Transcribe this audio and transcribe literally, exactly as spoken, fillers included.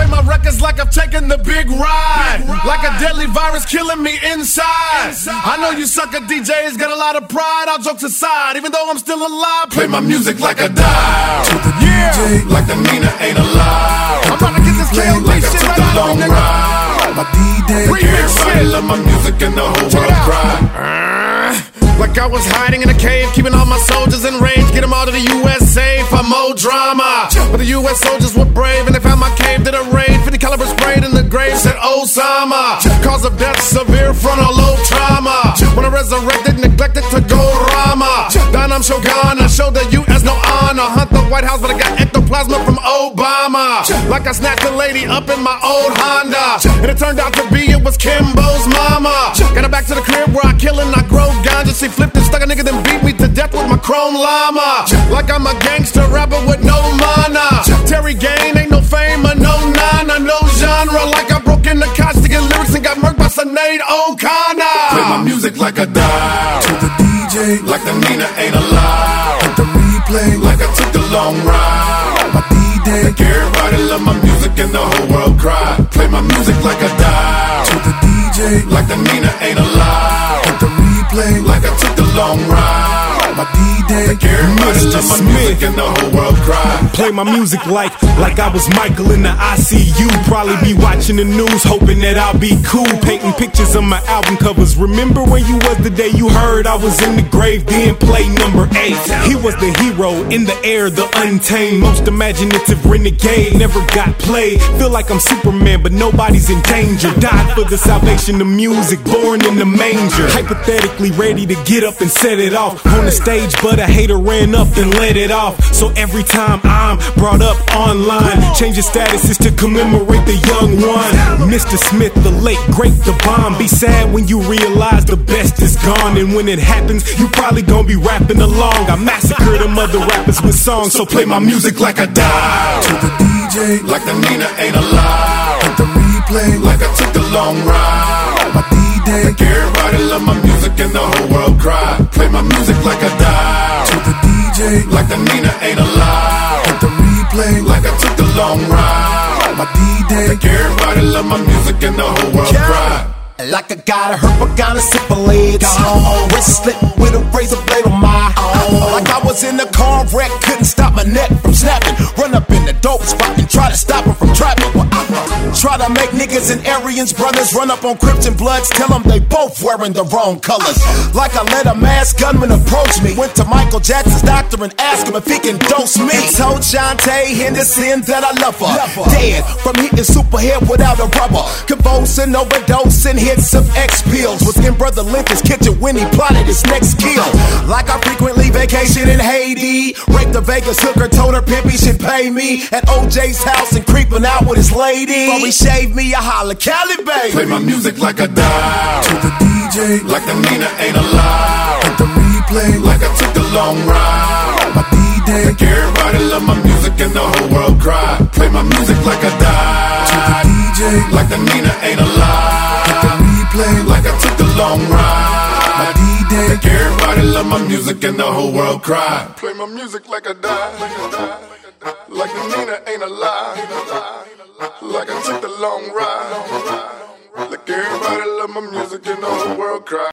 Play my records like I've taken the big ride. Like a deadly virus killing me inside. I know you sucker D Js got a lot of pride. All jokes aside, even though I'm still alive, play my music like a dial. To the Yeah. D J, Like the Nina ain't allowed. I'm about to get this K O D like shit I took right the out long of ride. My D-Day, Everybody love my music and the whole world cry. Like I was hiding in a cave, keeping all my soldiers enraged. Get them all to the U S A for more drama. But the U S soldiers were brave and they found my cave, did a raid. fifty caliber sprayed in the grave, said Osama. Cause of death, severe frontal lobe trauma. When I resurrected, neglected to go Rama. Then I'm Shogun, I showed the U S no honor. Hunt the White House, but I got ectoplasma from Obama. Like I snatched a lady up in my old Honda. And it turned out to be, it was Kimbo's mama. Got her back to the crib where I kill and I grow ganja. She flipped and stuck a nigga, then beat me to death with my chrome llama. Like I'm a gangster rapper with no mana. Terry Gain, ain't no fame or no nana, no genre. Like I broke in the couch to get lyrics and got murked by Sinead O'Connor. Play my music like a dial. To the D J, Like the Nina ain't allowed. hit the replay, Like I took the long ride. my D-Day. Like everybody love my music and the whole world cry. Play my music like a dial. To the D J, Like the Nina ain't allowed. hit the replay, Like I took the long ride. my D-Day. Like everybody love my music and the whole world cry. Play my music like, like I was Michael in the I C U. Probably be watching the news, hoping that I'll be cool. Painting pictures on my album covers. Remember where you was the day you heard I was in the grave? Then play number eight. He was the hero in the air, the untamed, most imaginative renegade. Never got played. Feel like I'm Superman, but nobody's in danger. Died for the salvation of music, born in the manger. Hypothetically ready to get up and set it off on the stage, but a hater ran up and let it off. So every time I'm brought up online, changing statuses to commemorate the young one. Mister Smith, the late, great, the bomb. Be sad when you realize the best is gone. And when it happens, you probably gonna be rapping along. I massacred them other rappers with songs, so play my music like a dial. To the D J, Like the Nina ain't allowed. hit the replay, Like I took the long ride. my D-Day. Like everybody love my music and the whole world cry. Play my music like a dial. To the D J, Like the Nina ain't allowed. hit the replay, Like I took the long ride. my D-Day. Like everybody love my music and the whole world cry. Like I got a hurt, but got a syphilis. Oh, wrist slit with a razor blade on my arm. Like I was in a car wreck, couldn't stop my neck from snapping. Run up in the dope spot and try to stop him from trapping. Well, I try to make niggas and Aryans brothers run up on Crips and Bloods, tell them they both wearing the wrong colors. Like I let a masked gunman approach me. Went to Michael Jackson's doctor and asked him if he can dose me. And told Shantae Henderson that I love her. Dead from hitting Superhead without a rubber. Convulsing, overdosing, hit some X pills. Was in Brother Lincoln's kitchen when he plotted his next kill. Like I frequently vacation in Haiti. Raped a Vegas hooker, told her pimp he should pay me. At O J's house and creeping out with his lady. Before he shaved me, I holla, Cali, baby. Play my music like a dial. To the D J, Like the Nina ain't allowed. hit the replay, Like I took the long ride. my D-Day. Like everybody love my music and the whole world cry. Play my music like a dial. To the D J, Like the Nina ain't allowed. hit the replay, Like I took the long ride. my D-Day. Like everybody love my music and the whole world cry. Play my music like a dial. Like the Nina ain't alive. Like I took the long ride. Like everybody love my music and the whole world cry.